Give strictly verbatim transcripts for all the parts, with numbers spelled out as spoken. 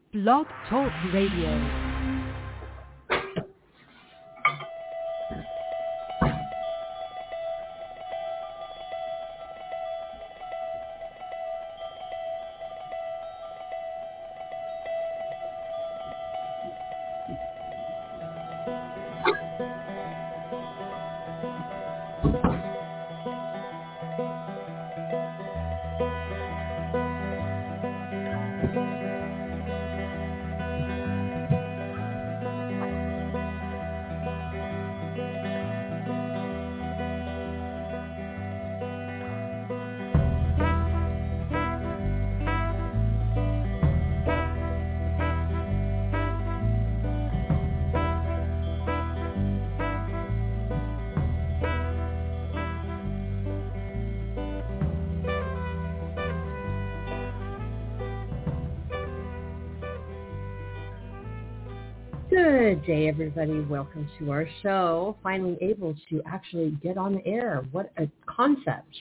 Blog Talk Radio. Good day, everybody. Welcome to our show. Finally able to actually get on the air. What a concept.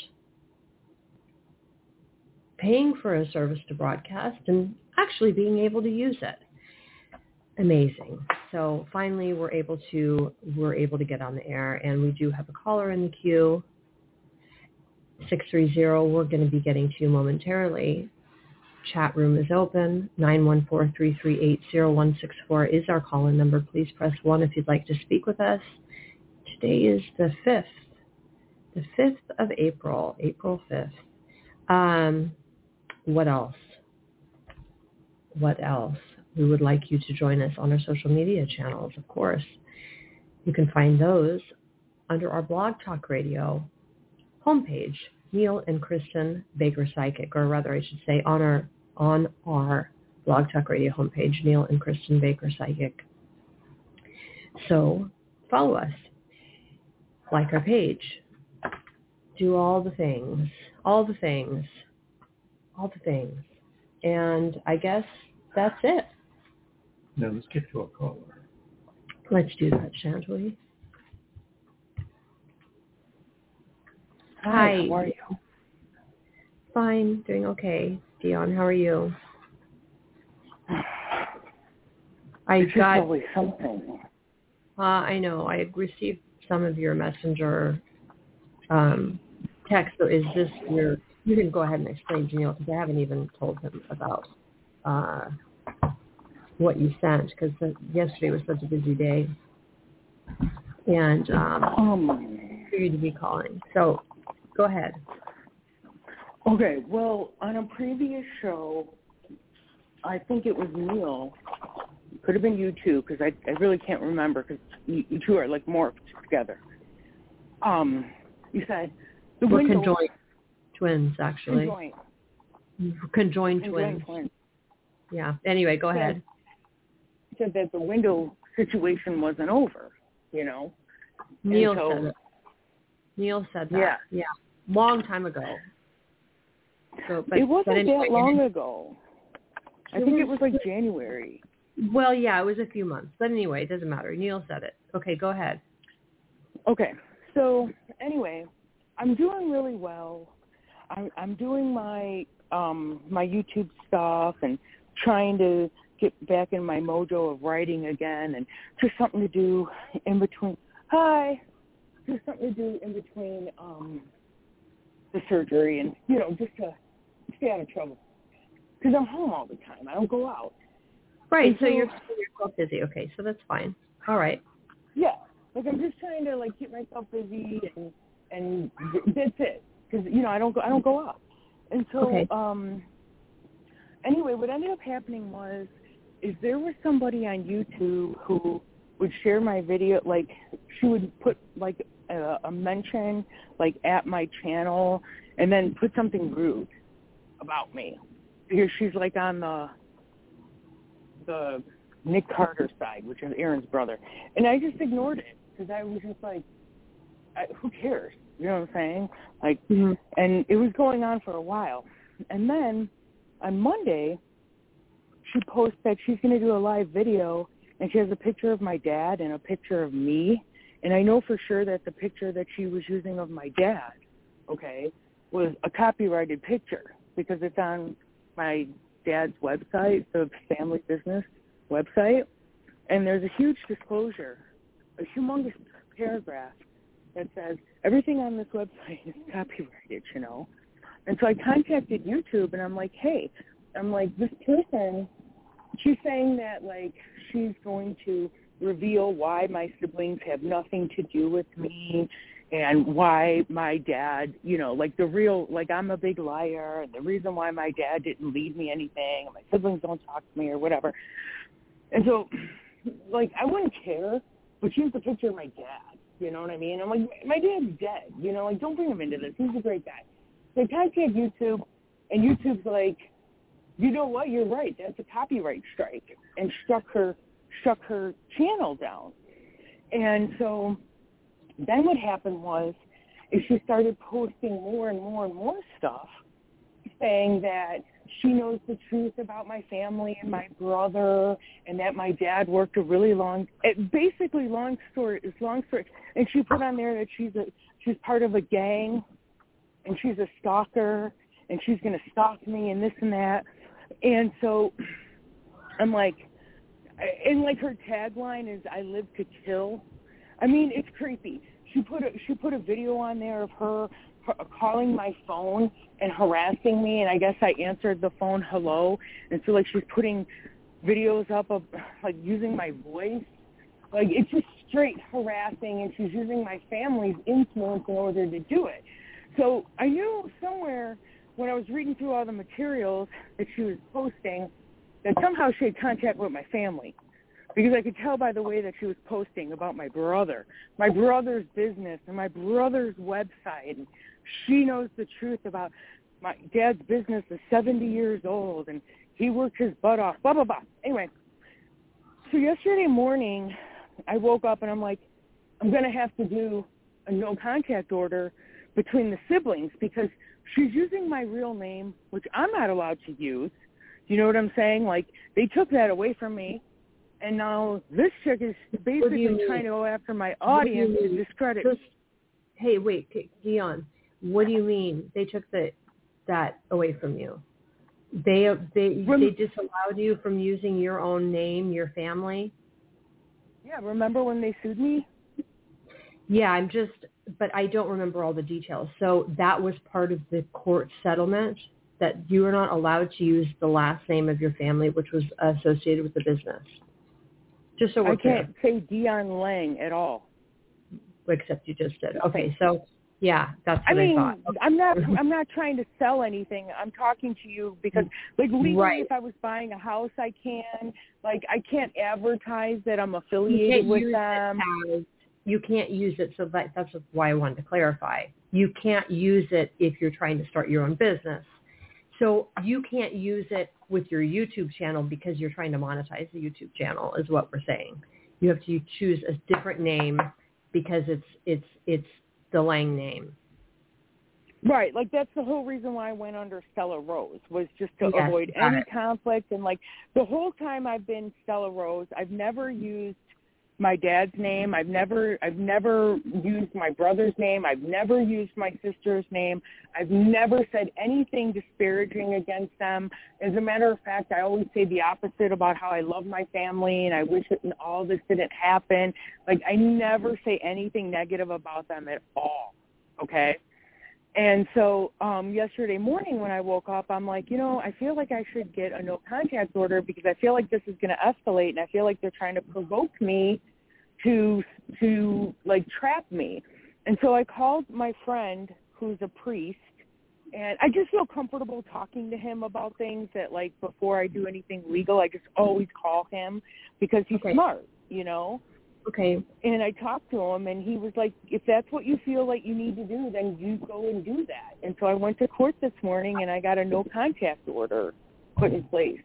Paying for a service to broadcast and actually being able to use it. Amazing. So finally we're able to we're able to get on the air, and we do have a caller in the queue. six three zero, we're going to be getting to you momentarily. Chat room is open. nine one four, three three eight, zero one six four is our call-in number. Please press one if you'd like to speak with us. Today is the fifth. The fifth of April. April fifth. Um, what else? What else? We would like you to join us on our social media channels, of course. You can find those under our Blog Talk Radio homepage. Neil and Kristen Baker Psychic, or rather I should say on our on our Blog Talk Radio homepage, Neil and Kristen Baker Psychic. So follow us, like our page, do all the things, all the things, all the things, and I guess that's it. Now let's get to a caller. Let's do that, shan't we? Hi. Hi, how are you? Fine, doing okay. Dion, how are you? I It's got always something. Uh, I know. I received some of your messenger um, text. So is this your? You can go ahead and explain to Neil, because I haven't even told him about uh, what you sent, because yesterday was such a busy day, and um, Um, for you to be calling. So. Go ahead. Okay, well, on a previous show, I think it was Neil. Could have been you too, because I, I really can't remember, because you, you two are like morphed together. Um, you said the We're window... conjoined twins, actually. Conjoined. Conjoined, Conjoined twins. twins. Yeah. Anyway, go said, ahead. Said that the window situation wasn't over, you know? Neil so, said it. Neil said that. Yeah. Yeah. Long time ago. So, but, it wasn't but anyway, that long ago. I it think was, it was like January. Well, yeah, it was a few months. But anyway, it doesn't matter. Neil said it. Okay, go ahead. Okay. So anyway, I'm doing really well. I'm, I'm doing my um, my YouTube stuff and trying to get back in my mojo of writing again, and just something to do in between. Hi. Just something to do in between um, the surgery, and, you know, just to stay out of trouble. Because I'm home all the time. I don't go out. Right, so, so you're yourself busy. Okay, so that's fine. All right. Yeah. Like, I'm just trying to, like, keep myself busy, and and that's it. Because, you know, I don't go, I don't go out. And so, okay. um, anyway, what ended up happening was, is there was somebody on YouTube who would share my video, like, she would put, like, a, a mention, like, at my channel, and then put something rude about me. Because she's, like, on the, the Nick Carter side, which is Aaron's brother. And I just ignored it, because I was just like, I, who cares? You know what I'm saying? Like, mm-hmm. And it was going on for a while. And then, on Monday, she posts that she's going to do a live video, and she has a picture of my dad and a picture of me. And I know for sure that the picture that she was using of my dad, okay, was a copyrighted picture, because it's on my dad's website, the family business website, and there's a huge disclosure, a humongous paragraph that says everything on this website is copyrighted, you know. And so I contacted YouTube, and I'm like, hey, I'm like, this person, she's saying that, like, she's going to reveal why my siblings have nothing to do with me and why my dad, you know, like the real, like I'm a big liar, and the reason why my dad didn't leave me anything, and my siblings don't talk to me or whatever. And so, like, I wouldn't care, but she's the picture of my dad, you know what I mean? I'm like, my dad's dead, you know, like, don't bring him into this. He's a great guy. So I contact YouTube, and YouTube's like, you know what, you're right, that's a copyright strike, and struck her, struck her channel down. And so then what happened was is she started posting more and more and more stuff saying that she knows the truth about my family and my brother, and that my dad worked a really long, it basically long story, it's long story. And she put on there that she's a, she's part of a gang, and she's a stalker, and she's going to stalk me and this and that. And so I'm like, and like her tagline is, I live to kill. I mean, it's creepy. She put a, she put a video on there of her, her calling my phone and harassing me, and I guess I answered the phone hello. And so, like, she's putting videos up of, like, using my voice. Like, it's just straight harassing, and she's using my family's influence in order to do it. So I knew somewhere when I was reading through all the materials that she was posting that somehow she had contact with my family, because I could tell by the way that she was posting about my brother, my brother's business, and my brother's website. And she knows the truth about my dad's business is seventy years old, and he worked his butt off, blah, blah, blah. Anyway, so yesterday morning, I woke up and I'm like, I'm going to have to do a no contact order between the siblings, because she's using my real name, which I'm not allowed to use. You know what I'm saying? Like, they took that away from me, and now this chick is basically trying to go after my audience to discredit. Just, hey, wait, Dion, what do you mean they took the, that away from you? They they Rem- they disallowed you from using your own name, your family? Yeah, remember when they sued me? Yeah, I'm just, but I don't remember all the details. So that was part of the court settlement, that you were not allowed to use the last name of your family, which was associated with the business. Just so we're I can't clear. say Dion Lang at all. Except you just did. Okay, so yeah, that's what I mean, I thought. Okay. I'm not. I'm not trying to sell anything. I'm talking to you because, like, legally, right. if I was buying a house, I can. Like, I can't advertise that I'm affiliated with them. As, you can't use it. So that, that's why I wanted to clarify. You can't use it if you're trying to start your own business. So you can't use it with your YouTube channel because you're trying to monetize the YouTube channel, is what we're saying. You have to choose a different name because it's it's it's the Lang name. Right, like that's the whole reason why I went under Stella Rose, was just to yes, avoid any it. conflict. And like the whole time I've been Stella Rose, I've never used my dad's name. I've never I've never used my brother's name. I've never used my sister's name. I've never said anything disparaging against them. As a matter of fact, I always say the opposite about how I love my family and I wish it, all this didn't happen. Like, I never say anything negative about them at all, okay? And so um, yesterday morning when I woke up, I'm like, you know, I feel like I should get a no contact order because I feel like this is going to escalate, and I feel like they're trying to provoke me to, to like, trap me. And so I called my friend who's a priest, and I just feel comfortable talking to him about things that, like, before I do anything legal, I just always call him because he's okay. smart, you know? Okay. And I talked to him, and he was like, if that's what you feel like you need to do, then you go and do that. And so I went to court this morning, and I got a no-contact order put in place.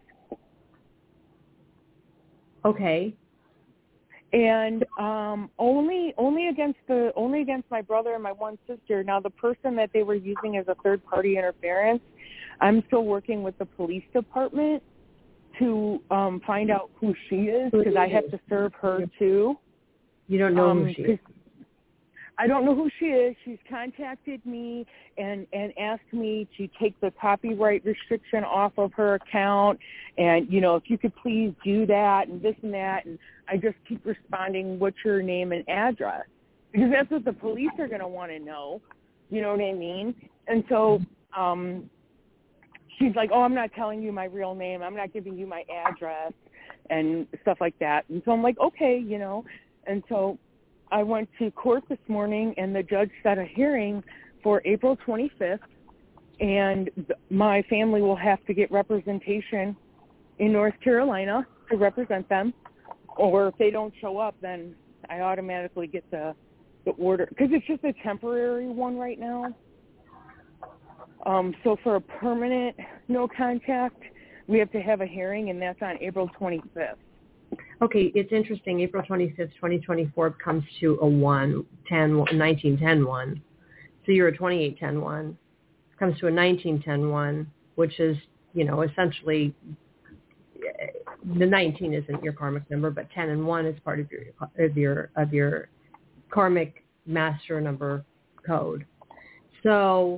Okay. And um, only only against the only against my brother and my one sister. Now, the person that they were using as a third-party interference, I'm still working with the police department to um, find out who she is, because I have to serve her too. You don't know um, who she is. I don't know who she is. She's contacted me and, and asked me to take the copyright restriction off of her account. And, you know, if you could please do that and this and that. And I just keep responding, what's your name and address? Because that's what the police are going to want to know. You know what I mean? And so um, she's like, oh, I'm not telling you my real name. I'm not giving you my address and stuff like that. And so I'm like, okay, you know. And so I went to court this morning, and the judge set a hearing for April twenty-fifth, and th- my family will have to get representation in North Carolina to represent them, or if they don't show up, then I automatically get the, the order, because it's just a temporary one right now. Um, so for a permanent no contact, we have to have a hearing, and that's on April twenty-fifth. Okay, it's interesting. April twenty-fifth, twenty twenty-four comes to a one, ten, nineteen ten one. So you're a twenty-eight ten one. It comes to a nineteen ten one, which is, you know, essentially the nineteen isn't your karmic number, but ten and one is part of your of your of your karmic master number code. So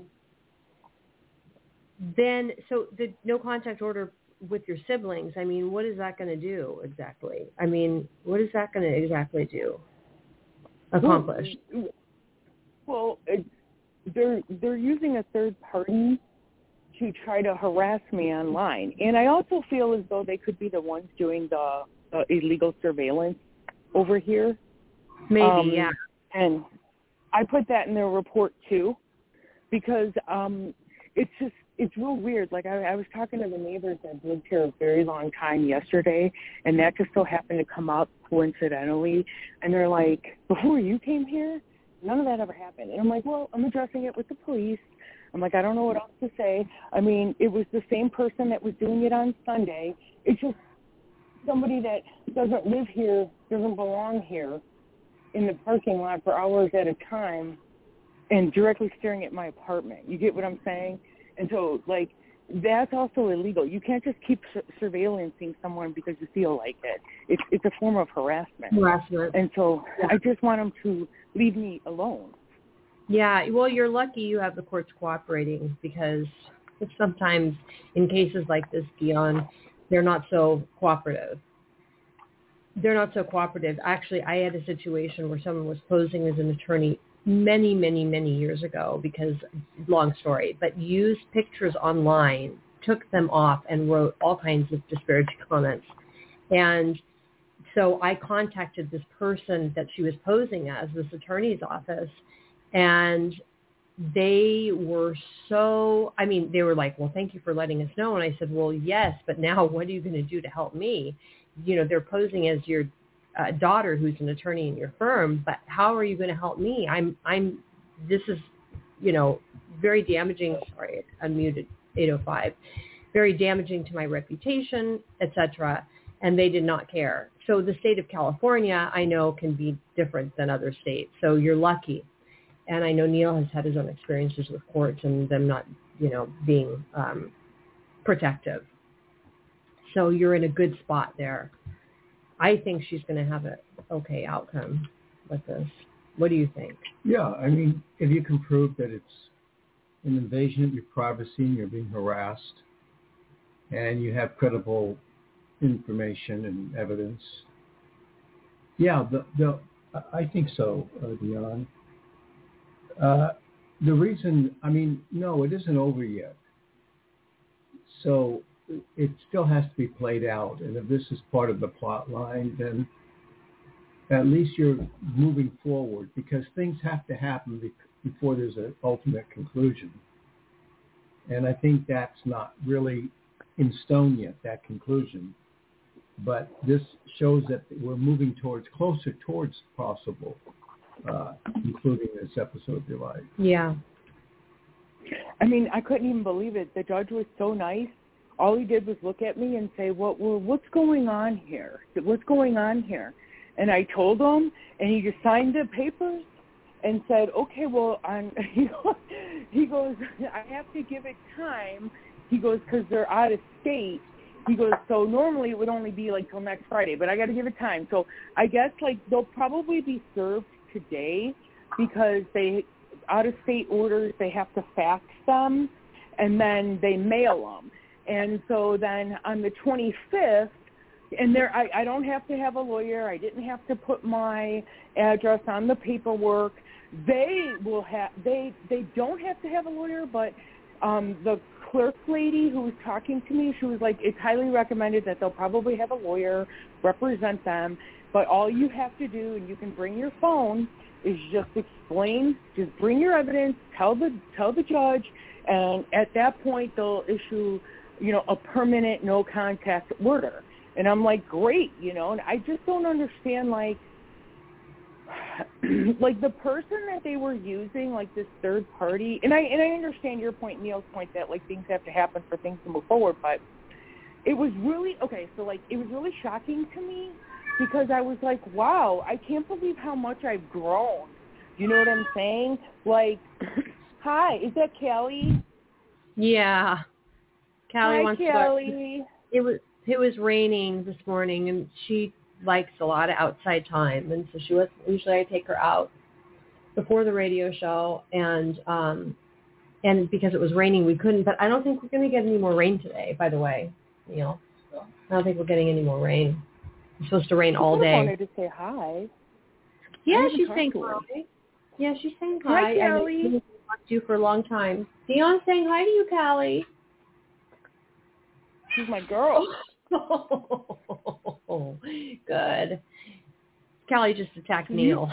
then, so the no contact order with your siblings, I mean, what is that going to do exactly? I mean, what is that going to exactly do? Accomplish? Well, well it, they're they're using a third party to try to harass me online, and I also feel as though they could be the ones doing the, the illegal surveillance over here. Maybe, um, yeah. And I put that in their report too, because um, it's just. It's real weird. Like, I, I was talking to the neighbors that lived here a very long time yesterday, and that just so happened to come up coincidentally. And they're like, before you came here, none of that ever happened. And I'm like, well, I'm addressing it with the police. I'm like, I don't know what else to say. I mean, it was the same person that was doing it on Sunday. It's just somebody that doesn't live here, doesn't belong here, in the parking lot for hours at a time and directly staring at my apartment. You get what I'm saying? And so, like, that's also illegal. You can't just keep su- surveillancing someone because you feel like it. It's it's a form of harassment. Harassment. And so yeah. I just want them to leave me alone. Yeah, well, you're lucky you have the courts cooperating, because sometimes in cases like this, Dion, they're not so cooperative. They're not so cooperative. Actually, I had a situation where someone was posing as an attorney many, many, many years ago, because, long story, but used pictures online, took them off, and wrote all kinds of disparaging comments. And so I contacted this person that she was posing as, this attorney's office, and they were so, I mean, they were like, well, thank you for letting us know. And I said, well, yes, but now what are you going to do to help me? You know, they're posing as your Uh, daughter who's an attorney in your firm, but how are you going to help me? I'm, I'm, this is, you know, very damaging. Sorry, unmuted eight oh five, very damaging to my reputation, et cetera. And they did not care. So the state of California, I know, can be different than other states. So you're lucky. And I know Neil has had his own experiences with courts and them not, you know, being um, protective. So you're in a good spot there. I think she's going to have an okay outcome with this. What do you think? Yeah, I mean, if you can prove that it's an invasion of your privacy and you're being harassed, and you have credible information and evidence, yeah, the, the, I think so, uh, Dion. Uh, the reason, I mean, no, it isn't over yet. So it still has to be played out. And if this is part of the plot line, then at least you're moving forward, because things have to happen be- before there's an ultimate conclusion. And I think that's not really in stone yet, that conclusion. But this shows that we're moving towards, closer towards possible, uh, concluding this episode of your life. Yeah. I mean, I couldn't even believe it. The judge was so nice. All he did was look at me and say, "What? Well, what's going on here? What's going on here?" And I told him, and he just signed the papers and said, "Okay, well, I'm." He goes, "I have to give it time." He goes, "Because they're out of state." He goes, "So normally it would only be like till next Friday, but I got to give it time." So I guess like they'll probably be served today, because they, out-of-state orders, they have to fax them, and then they mail them. And so then on the twenty-fifth, and there, I, I don't have to have a lawyer. I didn't have to put my address on the paperwork. They will have, they, they don't have to have a lawyer, but um, the clerk lady who was talking to me, she was like, it's highly recommended that they'll probably have a lawyer represent them, but all you have to do, and you can bring your phone, is just explain, just bring your evidence, tell the tell the judge, and at that point they'll issue, you know, a permanent no contact order. And I'm like, great, you know, and I just don't understand, like, like the person that they were using, like this third party, and I and I understand your point, Neil's point, that like things have to happen for things to move forward, but it was really okay. So like it was really shocking to me because I was like, wow, I can't believe how much I've grown. You know what I'm saying? Like, hi, is that Callie? Yeah, Callie hi, wants Callie. to go. It was it was raining this morning, and she likes a lot of outside time, and so she was usually I take her out before the radio show, and um and because it was raining we couldn't, but I don't think we're going to get any more rain today, by the way. You know, I don't think we're getting any more rain. It's supposed to rain she all day. I wanted to say hi. Yeah, she's saying hi. Yeah, she's saying hi. Hi, Callie. I've talked to you for a long time. Dion's saying hi to you, Callie. She's my girl. Oh, good. Callie just attacked Neil.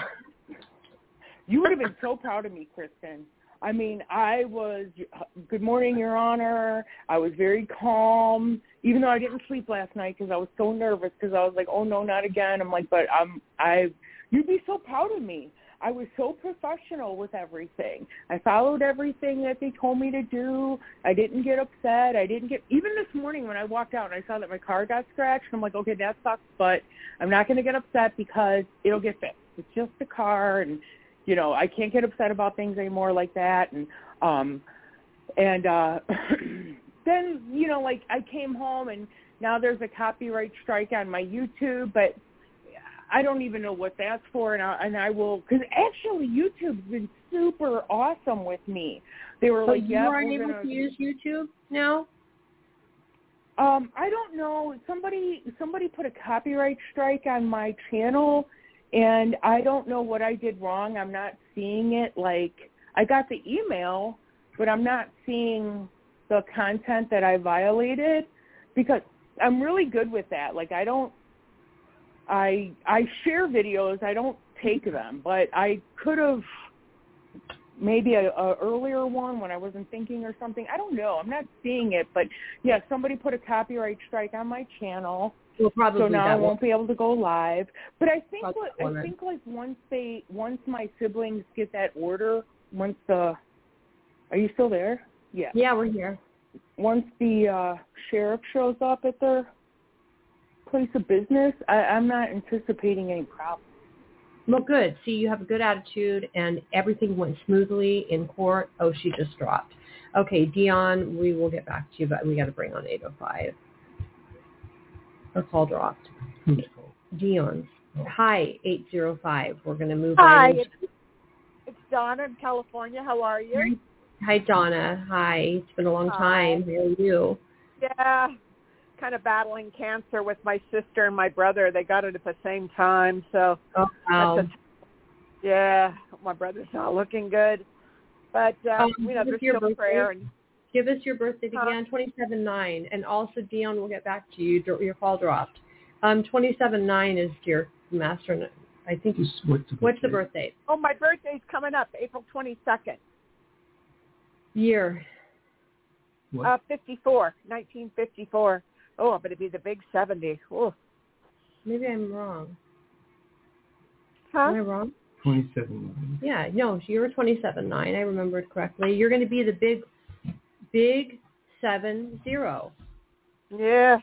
You would have been so proud of me, Kristen. I mean, I was, good morning, Your Honor. I was very calm, even though I didn't sleep last night because I was so nervous because I was like, oh, no, not again. I'm like, but I'm, I, you'd be so proud of me. I was so professional with everything. I followed everything that they told me to do. I didn't get upset. I didn't get, even this morning when I walked out and I saw that my car got scratched, I'm like, okay, that sucks, but I'm not going to get upset because it'll get fixed. It's just a car, and, you know, I can't get upset about things anymore like that. And, um, and, uh, then, you know, like I came home and now there's a copyright strike on my YouTube, but I don't even know what that's for, and I, and I will, because actually YouTube's been super awesome with me. They were so like, you yeah, aren't we're able gonna, to use YouTube now? Um, I don't know. Somebody somebody put a copyright strike on my channel, and I don't know what I did wrong. I'm not seeing it. Like, I got the email, but I'm not seeing the content that I violated, because I'm really good with that. Like, I don't, I I share videos. I don't take them, but I could have maybe a, a earlier one when I wasn't thinking or something. I don't know. I'm not seeing it, but yeah, somebody put a copyright strike on my channel. Well, probably so now that I won't one. be able to go live. But I think Probably what, I think like once they once my siblings get that order, once the are you still there? Yeah. Yeah, we're here. Once the uh, sheriff shows up at their place of business, I, I'm not anticipating any problems. Well, good. See, you have a good attitude, and everything went smoothly in court. Oh, she just dropped. Okay, Dion, we will get back to you, but we got to bring on eight oh five. Her call dropped. Dion. Oh. Hi, eight oh five. We're going to move on. Hi, it's, it's Donna in California. How are you? Hi, Donna. Hi. It's been a long Hi. time. How are you? Yeah, kind of battling cancer with my sister and my brother. They got it at the same time, so oh, wow. that's a, yeah, my brother's not looking good. But uh, um, you know, there's still birthday. prayer. And give us your birthday huh? again, twenty-seven nine, and also Dion will get back to you. Your call dropped. Um, twenty-seven nine is your master. I think. What's the, what's the birthday? Oh, my birthday's coming up, April twenty-second. Year. What? Uh, fifty-four, nineteen fifty-four. Oh, I'm going to be the big seventy. Oh. Maybe I'm wrong. Huh? Am I wrong? twenty-seven. Yeah, no, you're twenty-seven nine. I remember it correctly. You're going to be the big, big seven zero. Yeah.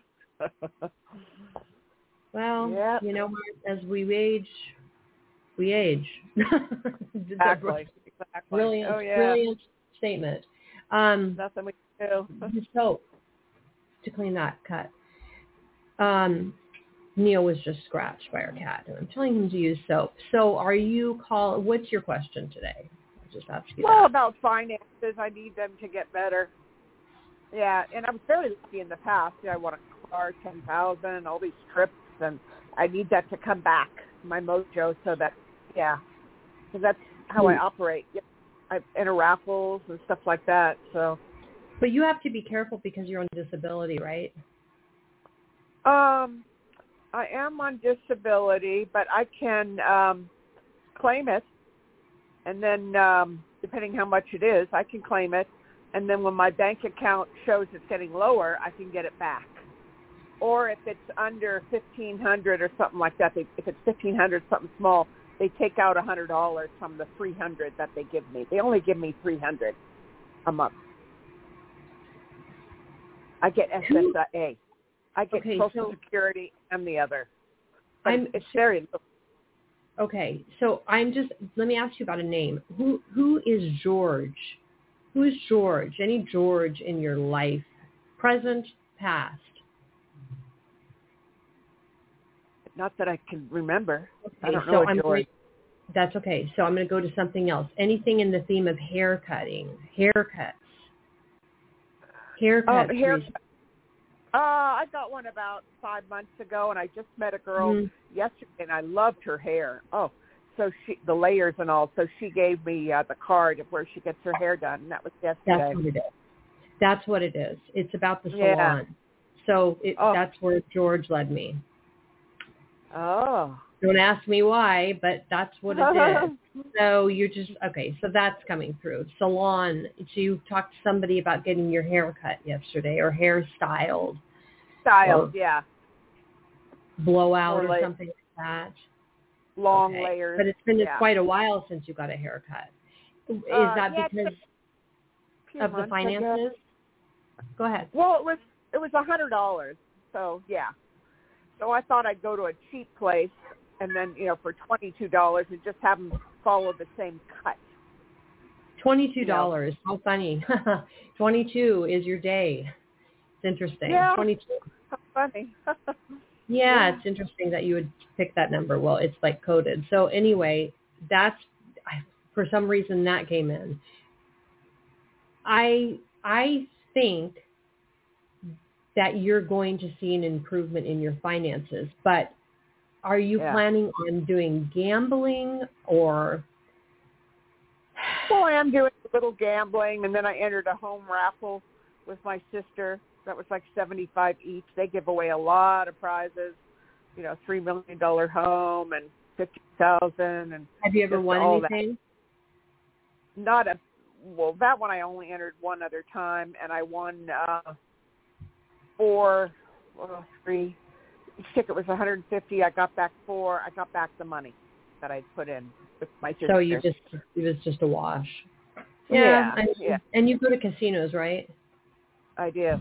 Well, yep. you know, as we age, we age. Exactly. Exactly. Brilliant, oh, yeah. brilliant statement. Um, Nothing we can do. Just soap to clean that cut. Um, Neil was just scratched by our cat, and I'm telling him to use soap. So are you call? What's your question today? I'll just ask you Well, that. about finances, I need them to get better. Yeah, and I was fairly lucky in the past. Yeah, I want a car, ten thousand, all these trips, and I need that to come back, my mojo, so that, yeah, because that's how I operate. I enter raffles and stuff like that. So, but you have to be careful because you're on disability, right? Um, I am on disability, but I can um, claim it, and then um, depending how much it is, I can claim it, and then when my bank account shows it's getting lower, I can get it back. Or if it's under fifteen hundred or something like that, they, if it's fifteen hundred, something small, they take out one hundred dollars from the three hundred that they give me. They only give me three hundred a month. I get S S A. I get okay, Social so Security and the other. But I'm, it's very little. Okay, so I'm just, let me ask you about a name. Who Who is George? Who is George? Any George in your life? Present, past? Not that I can remember. Okay, I don't so know a I'm George. going, that's okay. So I'm going to go to something else. Anything in the theme of hair cutting, haircuts, haircuts. Um, hair, uh, I got one about five months ago, and I just met a girl mm-hmm. yesterday, and I loved her hair. Oh, so she, the layers and all. So she gave me uh, the card of where she gets her hair done, and that was yesterday. That's what it is. That's what it is. It's about the salon. Yeah. So it, oh. that's where George led me. Oh. Don't ask me why, but that's what it is. So you're just, okay, so that's coming through. Salon, so you talked to somebody about getting your hair cut yesterday or hair styled. Styled, yeah. Blowout More or la- something like that. Long okay. layers. But it's been yeah. quite a while since you got a haircut. Is uh, that yeah, because of the finances? Go ahead. Well, it was it was a hundred dollars. So yeah. So I thought I'd go to a cheap place, and then you know for twenty two dollars, and just have them follow the same cut. Twenty two dollars. You know? How funny. Twenty two is your day. It's interesting. Yeah. Twenty two. How funny. yeah, yeah, it's interesting that you would pick that number. Well, it's like coded. So anyway, that's for some reason that came in. I I think that you're going to see an improvement in your finances, but are you yeah. planning on doing gambling or? Well, I am doing a little gambling, and then I entered a home raffle with my sister. That was like seventy-five each. They give away a lot of prizes, you know, three million dollar home and fifty thousand. And have you ever won anything? That. Not a well. That one I only entered one other time, and I won uh, four, well, three. Each ticket was one hundred fifty. I got back four. I got back the money that I put in with my sister. So you just it was just a wash. Yeah, yeah. And, yeah. and you go to casinos, right? I do.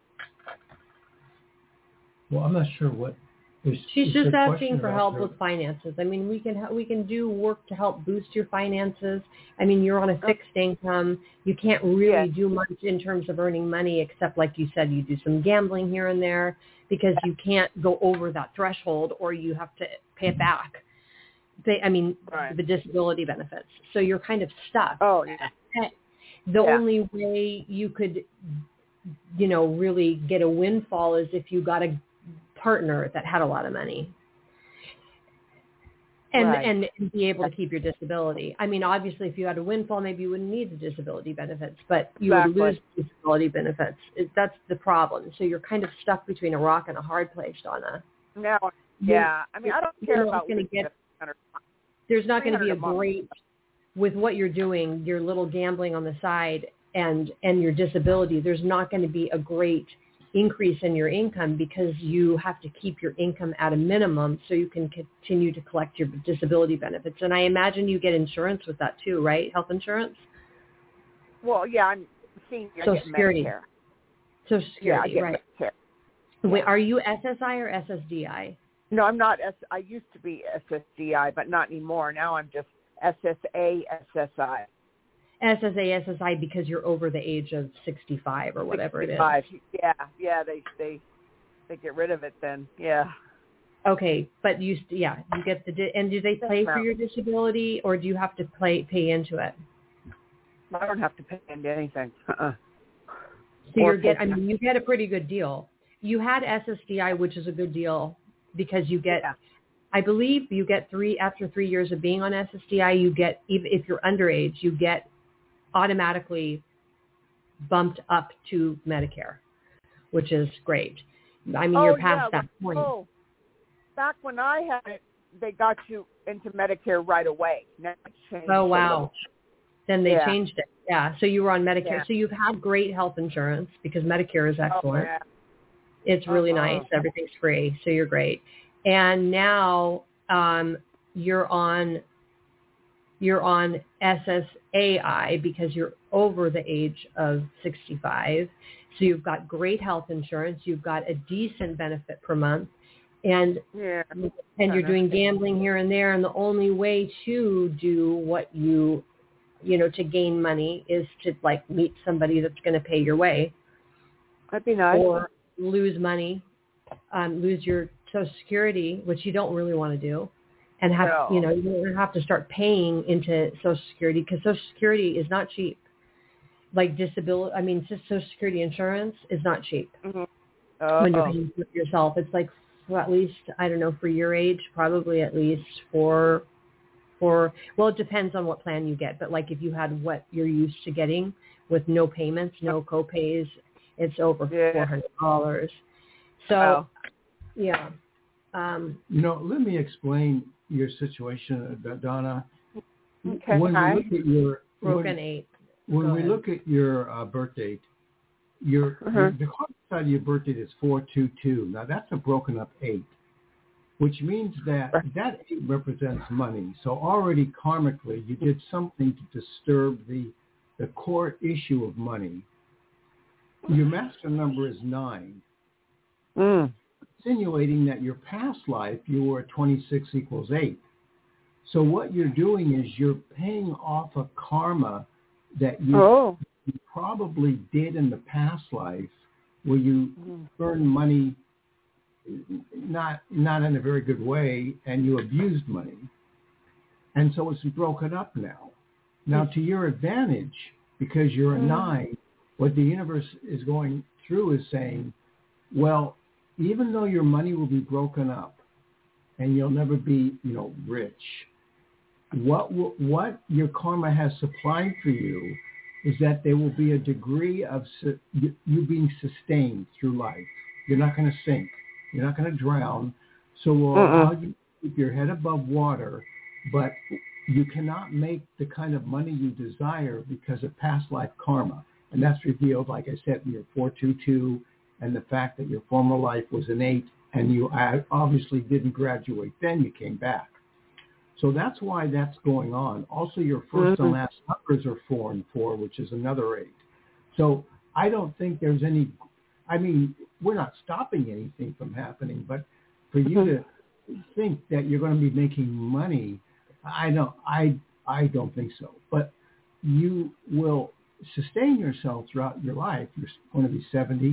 Well, I'm not sure what. Is, She's is just the asking question for about help her- with finances. I mean, we can ha- we can do work to help boost your finances. I mean, you're on a fixed income. You can't really Yes. do much in terms of earning money, except like you said, you do some gambling here and there because you can't go over that threshold, or you have to pay it back. They, I mean, Right. the disability benefits. So you're kind of stuck. Oh, yeah. The Yeah. only way you could, you know, really get a windfall is if you got a partner that had a lot of money and, Right. and and be able to keep your disability. I mean, obviously, if you had a windfall, maybe you wouldn't need the disability benefits, but you Exactly. would lose disability benefits. It, that's the problem. So you're kind of stuck between a rock and a hard place, Donna. No, yeah. I mean, I don't care You're not about gonna losing get- a hundred. There's not going to be a three hundred a month. great, with what you're doing, your little gambling on the side and and your disability, there's not going to be a great increase in your income because you have to keep your income at a minimum so you can continue to collect your disability benefits. And I imagine you get insurance with that too, right? Health insurance? Well, yeah, I'm senior. I Social get Security. Medicare. Social Yeah, I Security, get right. Medicare. Wait, Yeah. are you S S I or S S D I? No, I'm not. S- I used to be S S D I, but not anymore. Now I'm just S S A, S S I. S S A, S S I because you're over the age of sixty-five or whatever sixty-five. it is. Yeah, yeah. They they they get rid of it then. Yeah. Okay, but you, yeah, you get the, di- and do they pay for your disability, or do you have to pay pay into it? I don't have to pay into anything. Uh-uh. So you're get, I mean, you get a pretty good deal. You had S S D I, which is a good deal because you get, Yeah. I believe you get three, after three years of being on S S D I, you get, even if you're underage, you get automatically bumped up to Medicare, which is great. I mean, oh, you're past yeah. that point. Oh, back when I had it, they got you into Medicare right away. Now it's changed. Oh, wow. Then they yeah. changed it. Yeah. So you were on Medicare. Yeah. So you've had great health insurance because Medicare is excellent. Oh, yeah. It's really uh-huh. nice. Everything's free. So you're great. And now um, you're on you're on S S A I because you're over the age of sixty-five. So you've got great health insurance. You've got a decent benefit per month. And yeah. and you're doing gambling here and there. And the only way to do what you, you know, to gain money is to like meet somebody that's going to pay your way. That'd be nice. Or lose money, um, lose your Social Security, which you don't really want to do. And have, no. you know, you don't have to start paying into Social Security because Social Security is not cheap. Like disability, I mean, just Social Security insurance is not cheap mm-hmm. oh. when you're paying for it yourself. It's like, well, at least, I don't know, for your age, probably at least for, for, well, it depends on what plan you get. But like if you had what you're used to getting with no payments, no co-pays, it's over yeah. four hundred dollars. So, wow. yeah. Um, you know, let me explain your situation, Donna. Okay. When Hi. we look at your broken when, eight. when Go we ahead. look at your uh, birth date, your, uh-huh. your the card side of your birth date is four two two. Now that's a broken up eight, which means that that eight represents money. So already karmically, you did something to disturb the the core issue of money. Your master number is nine, Mm. insinuating that your past life you were twenty-six equals eight. So what you're doing is you're paying off a karma that you, oh. you probably did in the past life, where you mm. earned money not not in a very good way, and you abused money, and so it's broken up now. Now, to your advantage, because you're a mm. nine, what the universe is going through is saying, well, even though your money will be broken up and you'll never be, you know, rich, what will, what your karma has supplied for you is that there will be a degree of su- you being sustained through life. You're not going to sink. You're not going to drown. So we'll allow you to keep your head above water, but you cannot make the kind of money you desire because of past life karma. And that's revealed, like I said, in your four two two, and the fact that your former life was an eight, and you obviously didn't graduate then, you came back. So that's why that's going on. Also, your first mm-hmm. and last numbers are four and four, which is another eight. So I don't think there's any, I mean, we're not stopping anything from happening, but for you mm-hmm. to think that you're going to be making money, I don't, I, I don't think so. But you will sustain yourself throughout your life. You're going to be seventy,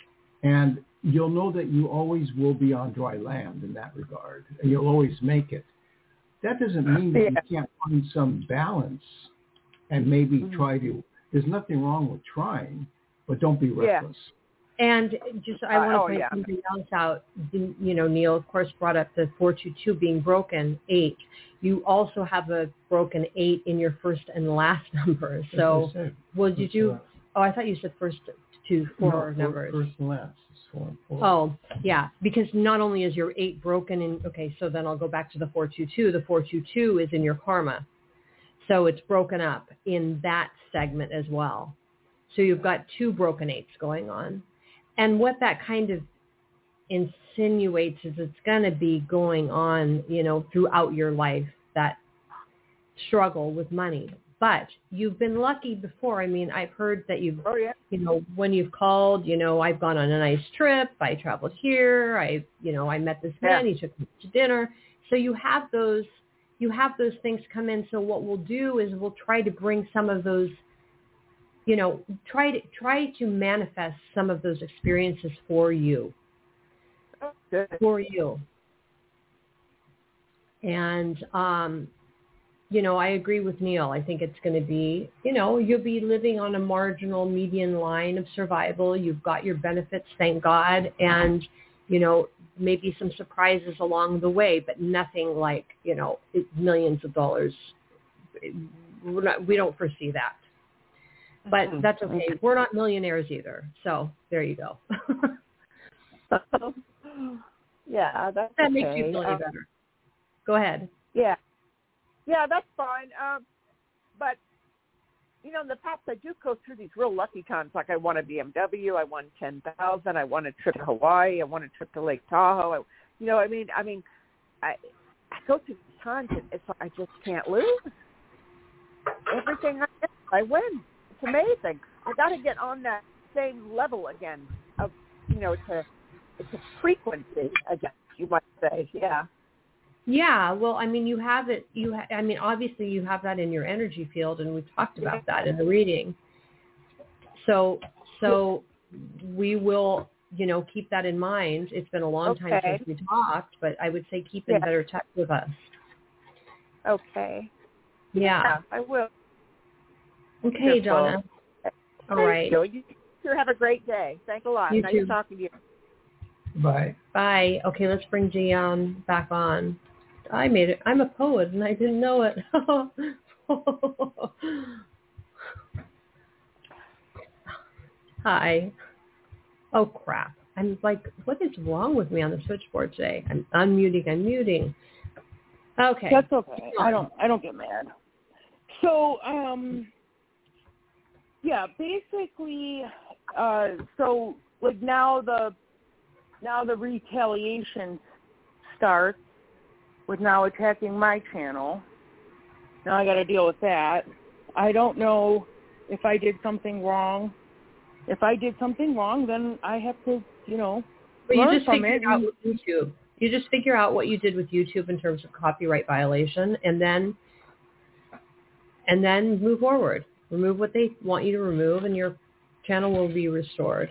and you'll know that you always will be on dry land in that regard, and you'll always make it. That doesn't mean that yeah. you can't find some balance and maybe mm-hmm. try to, there's nothing wrong with trying, but don't be reckless. Yeah. And just, I want to uh, oh, point yeah. something else out. You know, Neil, of course, brought up the four two two being broken, eight. You also have a broken eight in your first and last number. So, well, did you, oh, I thought you said first two, four no, numbers. First and last is four and four. Oh, yeah, because not only is your eight broken in, okay, so then I'll go back to the four two two. The four two two is in your karma. So it's broken up in that segment as well. So you've got two broken eights going on. And what that kind of insinuates is it's going to be going on, you know, throughout your life, that struggle with money. But you've been lucky before. I mean, I've heard that you've, oh, yeah. you know, when you've called, you know, I've gone on a nice trip. I traveled here. I, you know, I met this man. Yeah. He took me to dinner. So you have those, you have those things come in. So what we'll do is we'll try to bring some of those, you know, try to try to manifest some of those experiences for you, oh, good. for you. And, um, you know, I agree with Neil. I think it's going to be, you know, you'll be living on a marginal median line of survival. You've got your benefits, thank God. And, you know, maybe some surprises along the way, but nothing like, you know, millions of dollars. We're not, we don't foresee that. But that's okay. We're not millionaires either. So there you go. Yeah, that's that okay. makes you feel any um, better. Go ahead. Yeah. Yeah, that's fine. Um, but, you know, in the past, I do go through these real lucky times. Like I won a B M W. I won ten thousand dollars. I won a trip to Hawaii. I won a trip to Lake Tahoe. I, you know, I mean, I mean, I, I go through these times, and it's like I just can't lose. Everything I get, I win. It's amazing. I got to get on that same level again of, you know, it's a, it's a frequency, I guess you might say. Yeah. Yeah. Well, I mean, you have it, you, ha- I mean, obviously you have that in your energy field, and we talked about that in the reading. So, so we will, you know, keep that in mind. It's been a long Okay. time since we talked, but I would say keep in Yeah. better touch with us. Okay. Yeah. Yeah, I will. Okay, Wonderful. Donna. All Thank right. You. you sure have a great day. Thanks a lot. You nice too. talking to you. Bye. Bye. Okay, let's bring Gian back on. I made it. I'm a poet, and I didn't know it. Hi. Oh, crap. I'm like, what is wrong with me on the switchboard today? I'm unmuting. I'm muting. Okay. That's okay. I don't. I don't get mad. So, um, yeah, basically, uh, so like now the now the retaliation starts with now attacking my channel. Now I got to deal with that. I don't know if I did something wrong. If I did something wrong, then I have to, you know, Well, you learn just from figure it. it out with YouTube. You just figure out what you did with YouTube in terms of copyright violation, and then and then move forward. Remove what they want you to remove, and your channel will be restored.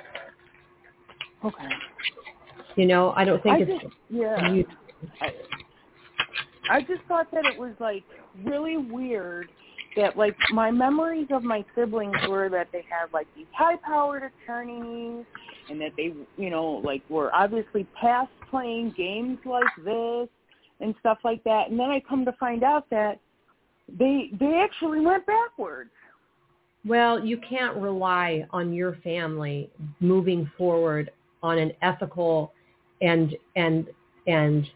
Okay. You know, I don't think I it's just, yeah. you. I, I just thought that it was like really weird that like my memories of my siblings were that they had like these high-powered attorneys and that they, you know, like were obviously past playing games like this and stuff like that. And then I come to find out that they they actually went backwards. Well, you can't rely on your family moving forward on an ethical and and and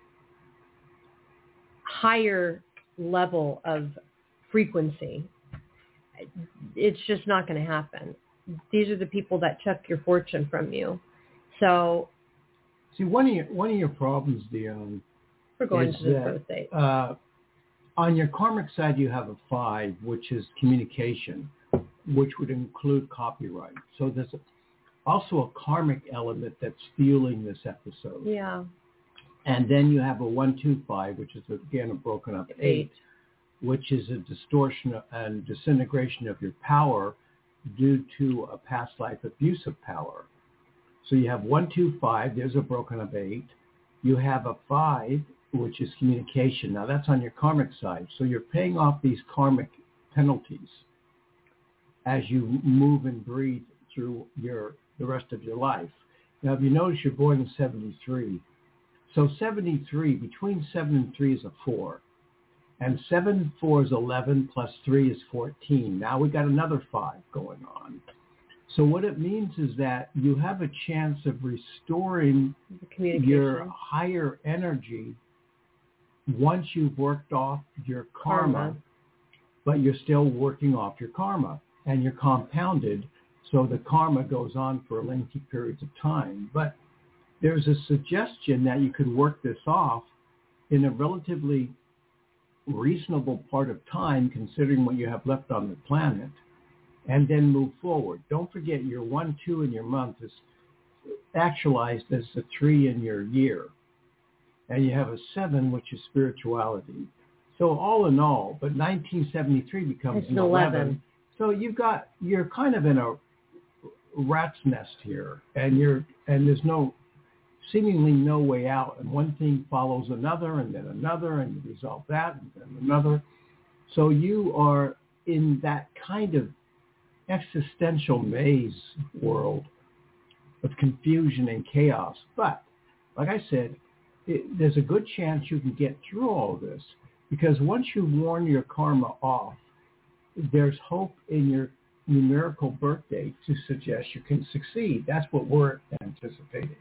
higher level of frequency. It's just not going to happen. These are the people that took your fortune from you. So, see, one of your one of your problems, Dion, we're going is to the that, birthday. Uh, on your karmic side, you have a five, which is communication, which would include copyright. So there's a, also a karmic element that's fueling this episode. Yeah. And then you have a one, two, five, which is again a broken up eight, Eight. which is a distortion and disintegration of your power due to a past life abuse of power. So you have one, two, five. There's a broken up eight. You have a five, which is communication. Now that's on your karmic side. So you're paying off these karmic penalties as you move and breathe through your the rest of your life. Now, if you notice, you're born in seventy-three. So seventy-three, between seven and three is a four. And seven, four is eleven, plus three is fourteen. Now we got another five going on. So what it means is that you have a chance of restoring your higher energy once you've worked off your karma, karma, but you're still working off your karma, and you're compounded, so the karma goes on for lengthy periods of time. But there's a suggestion that you could work this off in a relatively reasonable part of time, considering what you have left on the planet, and then move forward. Don't forget your one, two in your month is actualized as a three in your year. And you have a seven, which is spirituality. So all in all, but nineteen seventy-three becomes it's an eleven. eleven. So you've got, you're kind of in a rat's nest here, and you're, and there's no seemingly no way out, and one thing follows another, and then another, and you resolve that, and then another. So you are in that kind of existential maze world of confusion and chaos. But, like I said, it, there's a good chance you can get through all of this, because once you warn your karma off, there's hope in your numerical birth date to suggest you can succeed. That's what we're anticipating.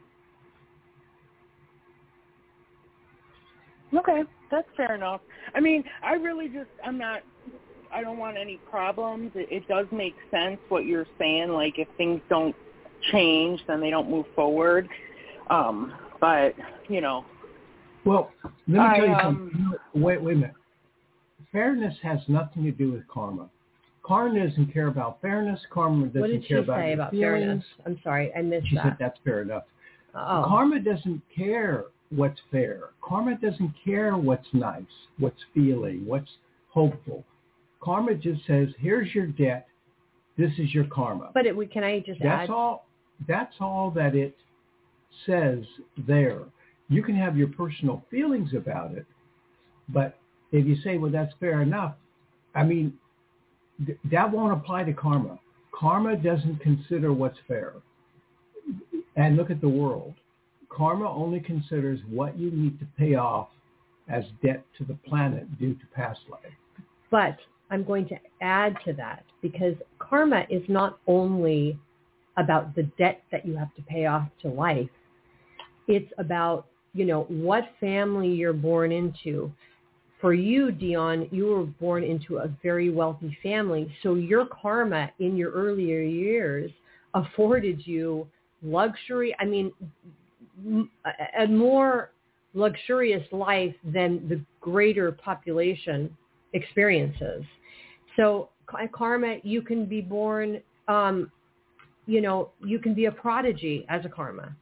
Okay, that's fair enough. I mean, I really just, I'm not, I don't want any problems. It, it does make sense what you're saying. Like, if things don't change, then they don't move forward. Um, but, you know. Well, let me I, tell you um, something. Wait, wait a minute. Fairness has nothing to do with karma. Karma doesn't care about fairness. Karma doesn't What did she care about say your about feelings. fairness? I'm sorry, I missed She that. said that's fair enough. Oh. Karma doesn't care what's fair. Karma doesn't care what's nice, what's feeling, what's hopeful. Karma just says, here's your debt. This is your karma. But it, can I just That's add? all. That's all that it says there. You can have your personal feelings about it, but if you say, well, that's fair enough, I mean, th- that won't apply to karma. Karma doesn't consider what's fair. And look at the world. Karma only considers what you need to pay off as debt to the planet due to past life. But I'm going to add to that, because karma is not only about the debt that you have to pay off to life. It's about, you know, what family you're born into. For you, Dion, you were born into a very wealthy family, so your karma in your earlier years afforded you luxury. I mean, a more luxurious life than the greater population experiences. So karma, you can be born, um, you know, you can be a prodigy as a karma.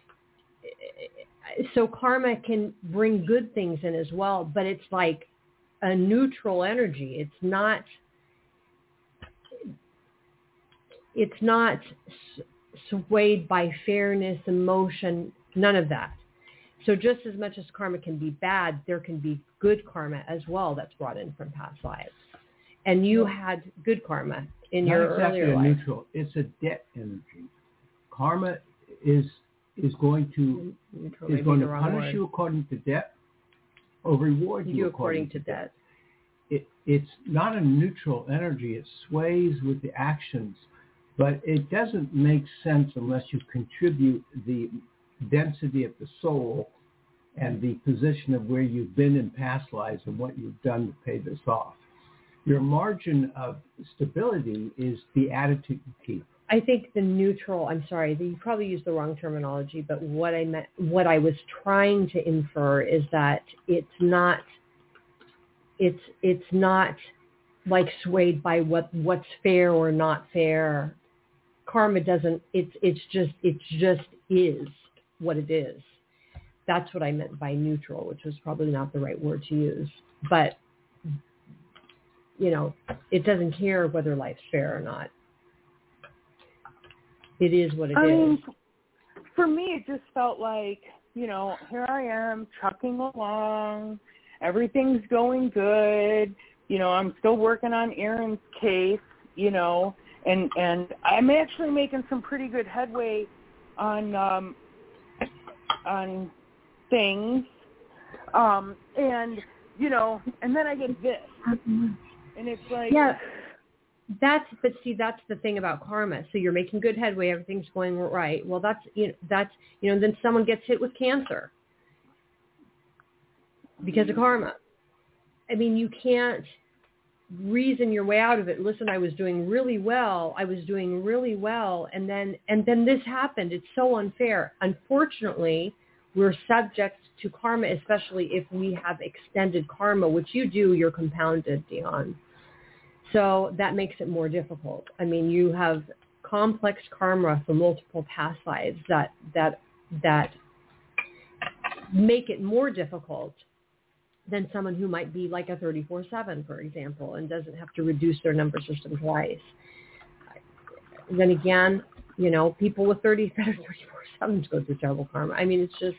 So karma can bring good things in as well, but it's like a neutral energy. It's not, it's not swayed by fairness, emotion, none of that. So just as much as karma can be bad, there can be good karma as well that's brought in from past lives. And you had good karma in Not your exactly earlier a life. neutral. It's a debt energy. Karma is is going to Neutral, is maybe going the to wrong punish word. you according to debt, or reward you, You according, according to debt. It, it's not a neutral energy. It sways with the actions, but it doesn't make sense unless you contribute the density of the soul and the position of where you've been in past lives and what you've done to pay this off. Your margin of stability is the attitude you keep. I think the neutral, I'm sorry, you probably used the wrong terminology, but what I meant, what I was trying to infer is that it's not, it's, it's not like swayed by what, what's fair or not fair. Karma doesn't, it's, it's just, it just is what it is. That's what I meant by neutral, which was probably not the right word to use. But, you know, it doesn't care whether life's fair or not. It is what it I is. mean, for me, it just felt like, you know, here I am chucking along. Everything's going good. You know, I'm still working on Aaron's case, you know, and, and I'm actually making some pretty good headway on um, on things. Um, and, you know, and then I get this. And it's like... Yeah. That's, but see, that's the thing about karma. So you're making good headway, everything's going right. Well, that's, you know, that's, you know, then someone gets hit with cancer because of karma. I mean, you can't reason your way out of it. Listen, I was doing really well. I was doing really well. And then, and then this happened. It's so unfair. Unfortunately, we're subject to karma, especially if we have extended karma, which you do, you're compounded, Dion. So that makes it more difficult. I mean, you have complex karma from multiple past lives that that that make it more difficult than someone who might be like a thirty-four seven, for example, and doesn't have to reduce their number system twice. Then again, you know, people with thirty, thirty-four sevens go through terrible karma. I mean, it's just,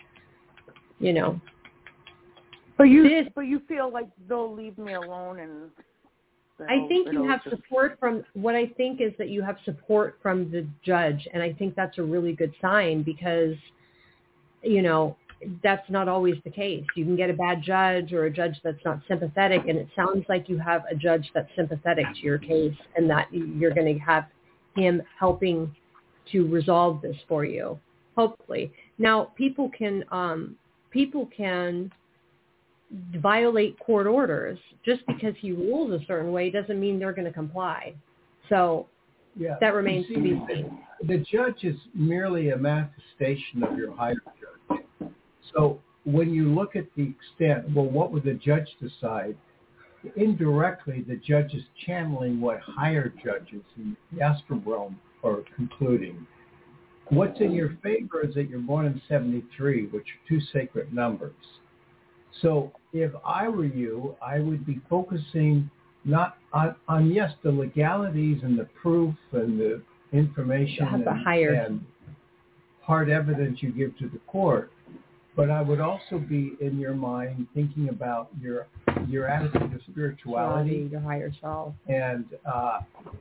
you know. But you, this, but you feel like they'll leave me alone, and I think you have just... support from. What I think is that you have support from the judge, and I think that's a really good sign because, you know, that's not always the case. You can get a bad judge or a judge that's not sympathetic, and it sounds like you have a judge that's sympathetic to your case, and that you're going to have him helping to resolve this for you, hopefully. Now, people can um, people can violate court orders. Just because he rules a certain way doesn't mean they're going to comply. So yeah, that remains see, to be seen. The judge is merely a manifestation of your higher judge. So when you look at the extent, well, what would the judge decide? Indirectly, the judge is channeling what higher judges in the astral realm are concluding. What's in your favor is that you're born in seventy-three, which are two sacred numbers. So if I were you, I would be focusing not on, on yes, the legalities and the proof and the information and, and hard evidence you give to the court, but I would also be in your mind thinking about your your attitude of spirituality, your higher self, and uh,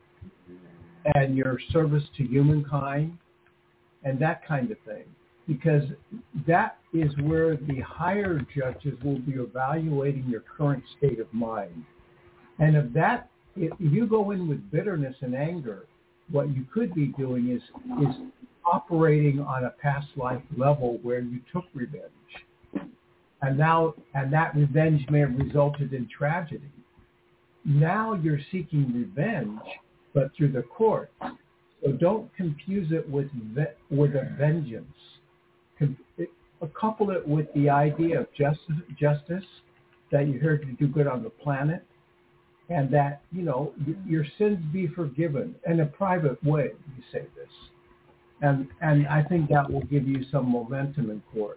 and your service to humankind, and that kind of thing. Because that is where the higher judges will be evaluating your current state of mind. And if that, if you go in with bitterness and anger, what you could be doing is is operating on a past life level where you took revenge. And now, and that revenge may have resulted in tragedy. Now you're seeking revenge, but through the courts. So don't confuse it with ve- with a vengeance. Couple it with the idea of justice, justice, that you're here to do good on the planet, and that, you know, your sins be forgiven in a private way. You say this, and and I think that will give you some momentum in court.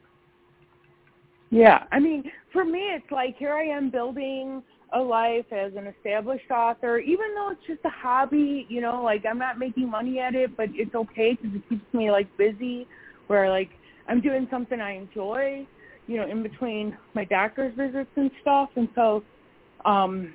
Yeah, I mean, for me, it's like here I am building a life as an established author, even though it's just a hobby. You know, like I'm not making money at it, but it's okay because it keeps me like busy. Where like I'm doing something I enjoy, you know, in between my doctor's visits and stuff. And so um,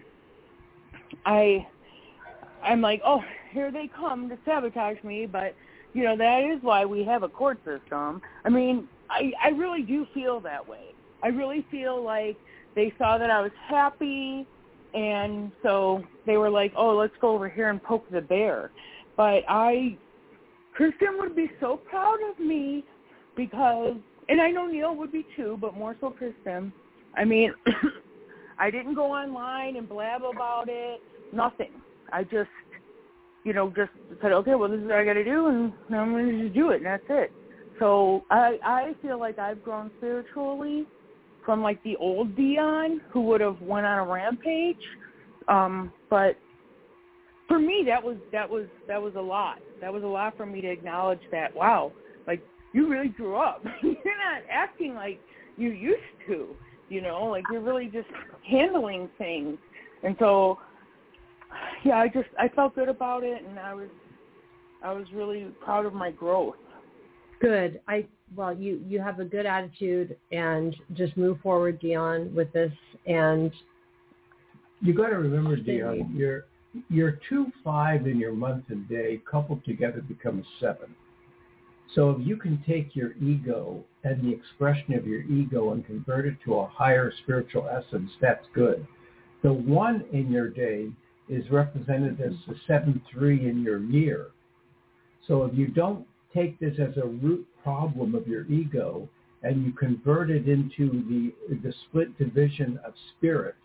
I, I'm like, oh, here they come to sabotage me. But, you know, that is why we have a court system. I mean, I, I really do feel that way. I really feel like they saw that I was happy, and so they were like, oh, let's go over here and poke the bear. But I... Kristen would be so proud of me because, and I know Neil would be too, but more so Kristen. I mean, I didn't go online and blab about it, nothing. I just, you know, just said, okay, well, this is what I got to do, and I'm going to just do it, and that's it. So I, I feel like I've grown spiritually from, like, the old Dion who would have went on a rampage, um, but for me, that was that was that was a lot. That was a lot for me to acknowledge that. Wow, like you really grew up. You're not acting like you used to. You know, like you're really just handling things. And so, yeah, I just I felt good about it, and I was I was really proud of my growth. Good. I well, you you have a good attitude, and just move forward, Dion, with this. And you got to remember, Dion, you're. Your two, five, and your month and day coupled together become a seven. So if you can take your ego and the expression of your ego and convert it to a higher spiritual essence, that's good. The one in your day is represented as the seven three in your year. So if you don't take this as a root problem of your ego and you convert it into the the split division of spirit,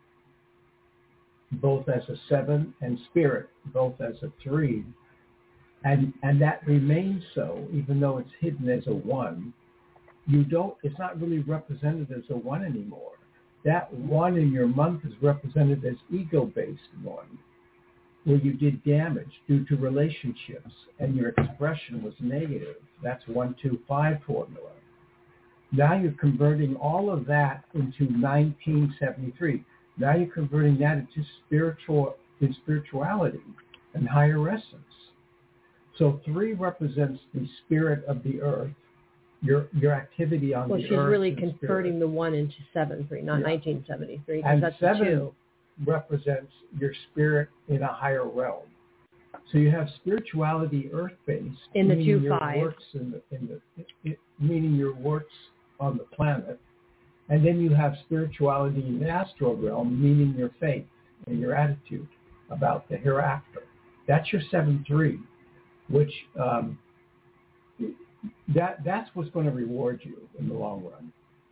both as a seven and spirit, both as a three, and and that remains so, even though it's hidden as a one, you don't, it's not really represented as a one anymore. That one in your month is represented as ego-based one, where you did damage due to relationships and your expression was negative. That's one, two, five formula. Now you're converting all of that into nineteen seventy-three. Now you're converting that into spiritual, in spirituality and higher essence. So three represents the spirit of the earth, your your activity on well, the she's earth. Well, she's really and converting spirit. the one into seven three, not Yeah. nineteen seventy-three, because And that's seven the two. represents your spirit in a higher realm. So you have spirituality earth-based, In the meaning two your five. works in the, in the it, it, meaning your works on the planet, and then you have spirituality in the astral realm, meaning your faith and your attitude about the hereafter. That's your seven three, which um, that that's what's going to reward you in the long run.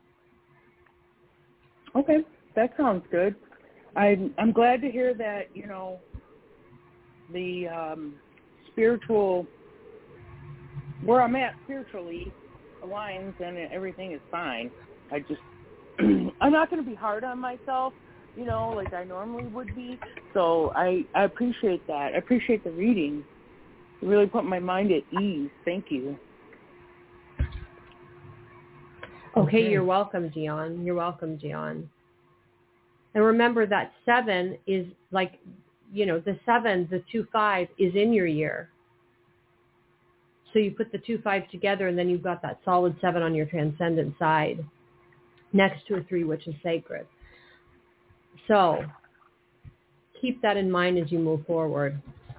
Okay, that sounds good. I'm I'm glad to hear that, you know, the um, spiritual, where I'm at spiritually aligns and everything is fine. I just, I'm not going to be hard on myself, you know, like I normally would be. So I, I appreciate that. I appreciate the reading. It really put my mind at ease. Thank you. Okay, Okay. you're welcome, Dion. You're welcome, Dion. And remember that seven is like, you know, the seven, the two five is in your year. So you put the two five together, and then you've got that solid seven on your transcendent side, next to a three, which is sacred. So keep that in mind as you move forward.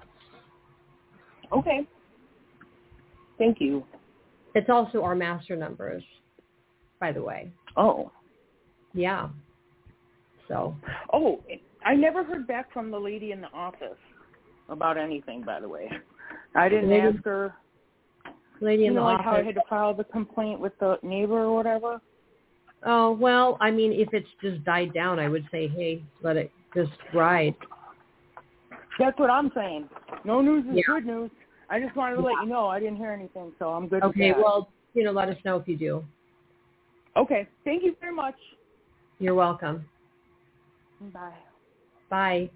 Okay. Thank you. It's also our master numbers, by the way. Oh. Yeah. So. Oh, I never heard back from the lady in the office about anything, by the way. I didn't lady, ask her. Lady you in know, the like office. how I had to file the complaint with the neighbor or whatever? Oh, well, I mean, if it's just died down, I would say, hey, let it just ride. That's what I'm saying. No news is Yeah. good news. I just wanted to Yeah. let you know I didn't hear anything, so I'm good Okay, with that. well, you know, let us know if you do. Okay. Thank you very much. You're welcome. Bye. Bye.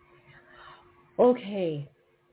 Okay.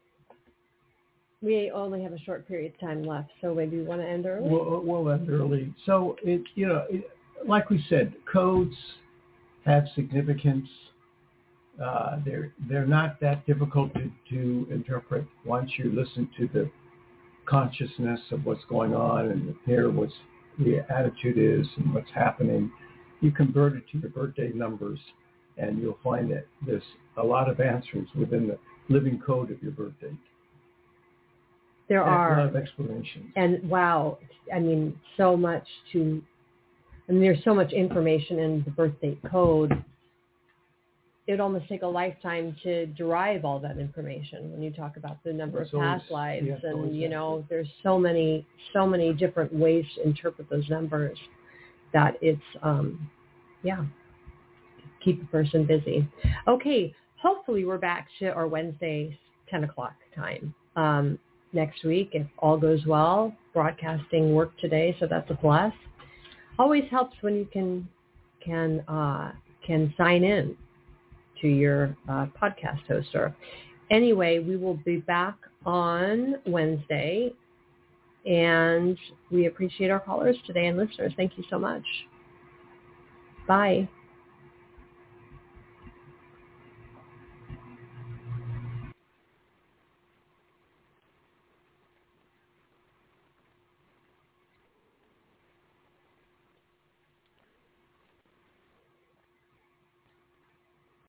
We only have a short period of time left, so maybe we want to end early? We'll, we'll end early. So, it, you know, it, like we said, codes have significance. Uh, they're they're not that difficult to, to interpret once you listen to the consciousness of what's going on and hear what the attitude is and what's happening. You convert it to your birthday numbers, and you'll find that there's a lot of answers within the living code of your birth date. There and are. a lot of explanations. And wow, I mean, so much to, I mean, there's so much information in the birth date code. It'd almost take a lifetime to derive all that information when you talk about the number It's of past always, lives. yeah, And, you that. know, there's so many, so many different ways to interpret those numbers that it's, um, yeah, keep a person busy. Okay, hopefully we're back to our Wednesday, ten o'clock time. Um, next week, if all goes well. Broadcasting worked today, so that's a plus. Always helps when you can can uh, can sign in to your uh, podcast hoster. Anyway, we will be back on Wednesday, and we appreciate our callers today and listeners. Thank you so much. Bye.